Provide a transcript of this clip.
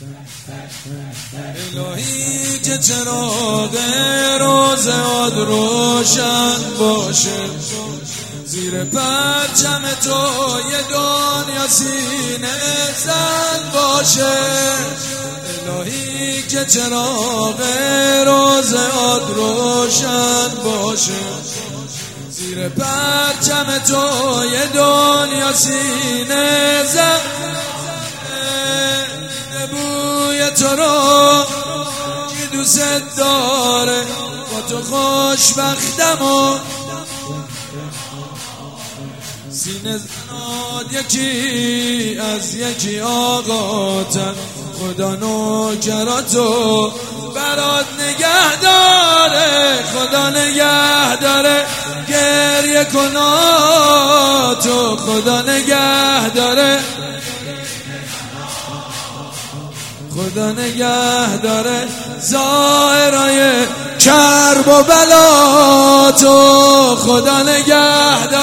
الهی که چراغ روزه‌ات روشن باشه، زیر پرچم تو یه دنیا سینه زن باشه. الهی که چراغ روزه‌ات روشن باشه، زیر پرچم تو یه دنیا سینه زن. بوی تو رو کی دوست داره، با تو خوشبختم و سینه زناد یکی از یکی آقاتن. خدا نوکراتو برات نگه داره، خدا نگه داره گریه کناتو، خدا نگه داره، خدا نگه داره ظاهرای کرب و بلاتو، خدا نگه داره.